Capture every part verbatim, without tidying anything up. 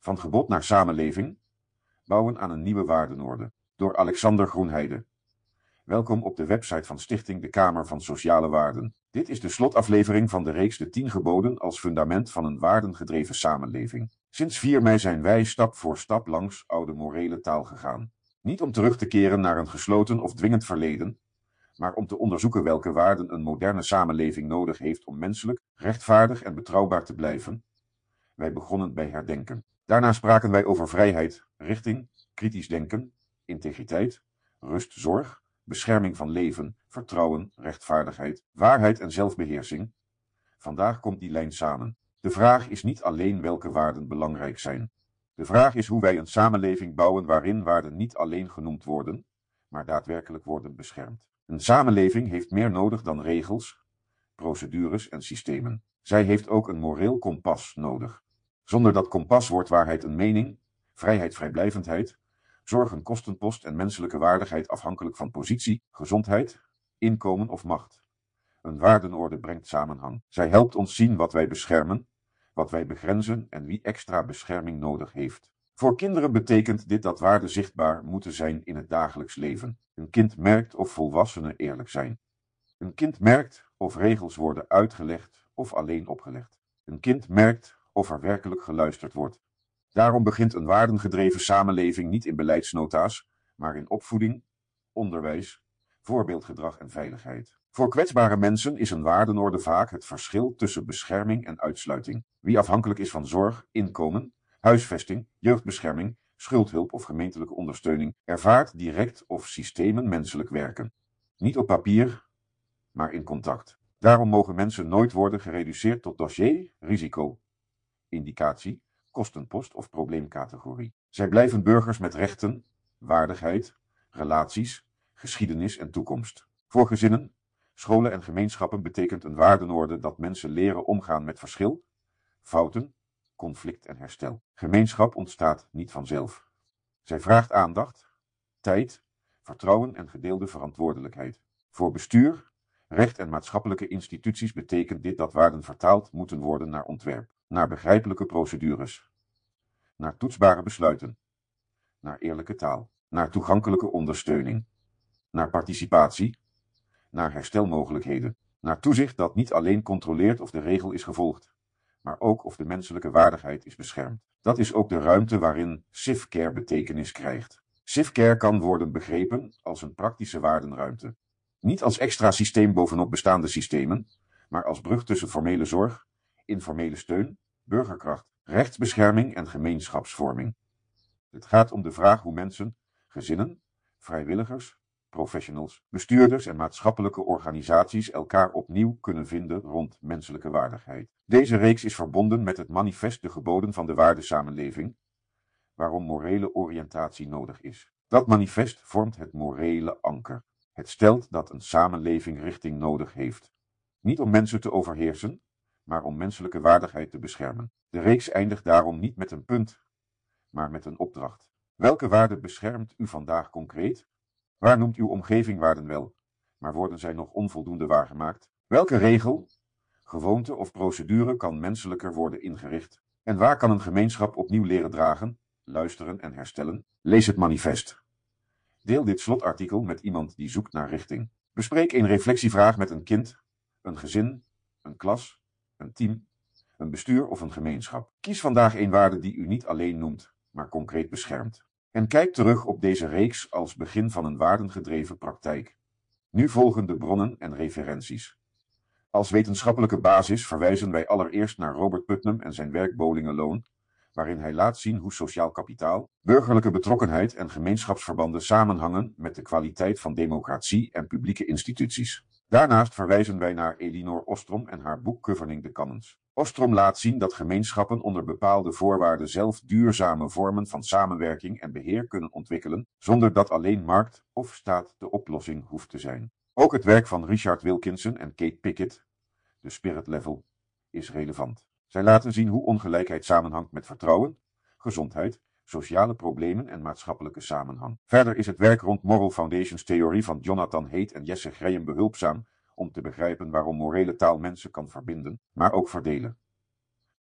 Van gebod naar samenleving, bouwen aan een nieuwe waardenorde. Door Alexander Groenheide. Welkom op de website van Stichting de Kamer van Sociale Waarden. Dit is de slotaflevering van de reeks De tien geboden als fundament van een waardengedreven samenleving. Sinds vier mei zijn wij stap voor stap langs oude morele taal gegaan. Niet om terug te keren naar een gesloten of dwingend verleden, maar om te onderzoeken welke waarden een moderne samenleving nodig heeft om menselijk, rechtvaardig en betrouwbaar te blijven. Wij begonnen bij herdenken. Daarna spraken wij over vrijheid, richting, kritisch denken, integriteit, rust, zorg, bescherming van leven, vertrouwen, rechtvaardigheid, waarheid en zelfbeheersing. Vandaag komt die lijn samen. De vraag is niet alleen welke waarden belangrijk zijn. De vraag is hoe wij een samenleving bouwen waarin waarden niet alleen genoemd worden, maar daadwerkelijk worden beschermd. Een samenleving heeft meer nodig dan regels, procedures en systemen. Zij heeft ook een moreel kompas nodig. Zonder dat kompas wordt waarheid een mening, vrijheid vrijblijvendheid, zorg een kostenpost en menselijke waardigheid afhankelijk van positie, gezondheid, inkomen of macht. Een waardenorde brengt samenhang. Zij helpt ons zien wat wij beschermen, wat wij begrenzen en wie extra bescherming nodig heeft. Voor kinderen betekent dit dat waarden zichtbaar moeten zijn in het dagelijks leven. Een kind merkt of volwassenen eerlijk zijn. Een kind merkt of regels worden uitgelegd of alleen opgelegd. Een kind merkt of er werkelijk geluisterd wordt. Daarom begint een waardengedreven samenleving niet in beleidsnota's, maar in opvoeding, onderwijs, voorbeeldgedrag en veiligheid. Voor kwetsbare mensen is een waardenorde vaak het verschil tussen bescherming en uitsluiting. Wie afhankelijk is van zorg, inkomen, huisvesting, jeugdbescherming, schuldhulp of gemeentelijke ondersteuning, ervaart direct of systemen menselijk werken. Niet op papier, maar in contact. Daarom mogen mensen nooit worden gereduceerd tot dossier, risico, indicatie, kostenpost of probleemcategorie. Zij blijven burgers met rechten, waardigheid, relaties, geschiedenis en toekomst. Voor gezinnen, scholen en gemeenschappen betekent een waardenorde dat mensen leren omgaan met verschil, fouten, conflict en herstel. Gemeenschap ontstaat niet vanzelf. Zij vraagt aandacht, tijd, vertrouwen en gedeelde verantwoordelijkheid. Voor bestuur, recht en maatschappelijke instituties betekent dit dat waarden vertaald moeten worden naar ontwerp, naar begrijpelijke procedures, naar toetsbare besluiten, naar eerlijke taal, naar toegankelijke ondersteuning, naar participatie, naar herstelmogelijkheden, naar toezicht dat niet alleen controleert of de regel is gevolgd, maar ook of de menselijke waardigheid is beschermd. Dat is ook de ruimte waarin civ-care betekenis krijgt. Civ-care kan worden begrepen als een praktische waardenruimte. Niet als extra systeem bovenop bestaande systemen, maar als brug tussen formele zorg, informele steun, burgerkracht, rechtsbescherming en gemeenschapsvorming. Het gaat om de vraag hoe mensen, gezinnen, vrijwilligers, professionals, bestuurders en maatschappelijke organisaties elkaar opnieuw kunnen vinden rond menselijke waardigheid. Deze reeks is verbonden met het manifest De Geboden van de Waardesamenleving, waarom morele oriëntatie nodig is. Dat manifest vormt het morele anker. Het stelt dat een samenleving richting nodig heeft. Niet om mensen te overheersen, maar om menselijke waardigheid te beschermen. De reeks eindigt daarom niet met een punt, maar met een opdracht. Welke waarde beschermt u vandaag concreet? Waar noemt uw omgeving waarden wel, maar worden zij nog onvoldoende waargemaakt? Welke regel, gewoonte of procedure kan menselijker worden ingericht? En waar kan een gemeenschap opnieuw leren dragen, luisteren en herstellen? Lees het manifest. Deel dit slotartikel met iemand die zoekt naar richting. Bespreek een reflectievraag met een kind, een gezin, een klas, een team, een bestuur of een gemeenschap. Kies vandaag een waarde die u niet alleen noemt, maar concreet beschermt. En kijk terug op deze reeks als begin van een waardengedreven praktijk. Nu volgen de bronnen en referenties. Als wetenschappelijke basis verwijzen wij allereerst naar Robert Putnam en zijn werk Bowling Alone, waarin hij laat zien hoe sociaal kapitaal, burgerlijke betrokkenheid en gemeenschapsverbanden samenhangen met de kwaliteit van democratie en publieke instituties. Daarnaast verwijzen wij naar Elinor Ostrom en haar boek Governing the Commons. Ostrom laat zien dat gemeenschappen onder bepaalde voorwaarden zelf duurzame vormen van samenwerking en beheer kunnen ontwikkelen, zonder dat alleen markt of staat de oplossing hoeft te zijn. Ook het werk van Richard Wilkinson en Kate Pickett, de Spirit Level, is relevant. Zij laten zien hoe ongelijkheid samenhangt met vertrouwen, gezondheid, sociale problemen en maatschappelijke samenhang. Verder is het werk rond Moral Foundations theorie van Jonathan Haidt en Jesse Graham behulpzaam om te begrijpen waarom morele taal mensen kan verbinden, maar ook verdelen.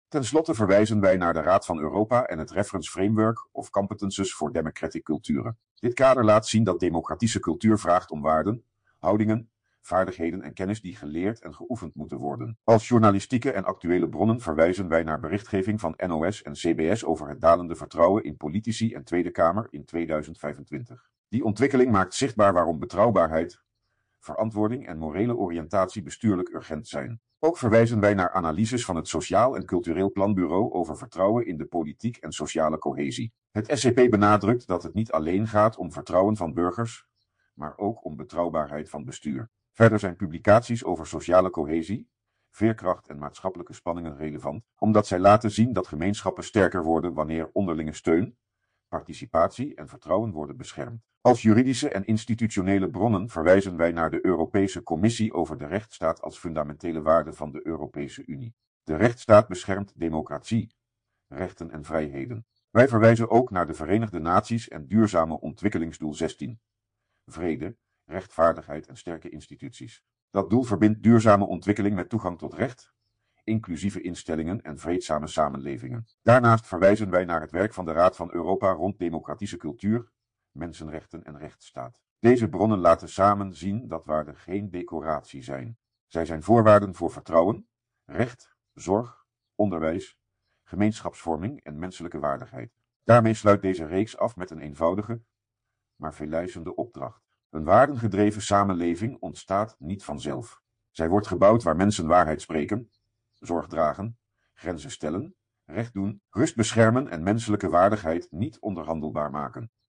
Ten slotte verwijzen wij naar de Raad van Europa en het Reference Framework of Competences for Democratic Culture. Dit kader laat zien dat democratische cultuur vraagt om waarden, houdingen, vaardigheden en kennis die geleerd en geoefend moeten worden. Als journalistieke en actuele bronnen verwijzen wij naar berichtgeving van N O S en C B S over het dalende vertrouwen in politici en Tweede Kamer in tweeduizend vijfentwintig. Die ontwikkeling maakt zichtbaar waarom betrouwbaarheid, verantwoording en morele oriëntatie bestuurlijk urgent zijn. Ook verwijzen wij naar analyses van het Sociaal en Cultureel Planbureau over vertrouwen in de politiek en sociale cohesie. Het S C P benadrukt dat het niet alleen gaat om vertrouwen van burgers, maar ook om betrouwbaarheid van bestuur. Verder zijn publicaties over sociale cohesie, veerkracht en maatschappelijke spanningen relevant, omdat zij laten zien dat gemeenschappen sterker worden wanneer onderlinge steun, participatie en vertrouwen worden beschermd. Als juridische en institutionele bronnen verwijzen wij naar de Europese Commissie over de rechtsstaat als fundamentele waarde van de Europese Unie. De rechtsstaat beschermt democratie, rechten en vrijheden. Wij verwijzen ook naar de Verenigde Naties en Duurzame Ontwikkelingsdoel zestien. Vrede, rechtvaardigheid en sterke instituties. Dat doel verbindt duurzame ontwikkeling met toegang tot recht, inclusieve instellingen en vreedzame samenlevingen. Daarnaast verwijzen wij naar het werk van de Raad van Europa rond democratische cultuur, mensenrechten en rechtsstaat. Deze bronnen laten samen zien dat waarden geen decoratie zijn. Zij zijn voorwaarden voor vertrouwen, recht, zorg, onderwijs, gemeenschapsvorming en menselijke waardigheid. Daarmee sluit deze reeks af met een eenvoudige, maar veeleisende opdracht. Een waardengedreven samenleving ontstaat niet vanzelf. Zij wordt gebouwd waar mensen waarheid spreken, zorg dragen, grenzen stellen, recht doen, rust beschermen en menselijke waardigheid niet onderhandelbaar maken.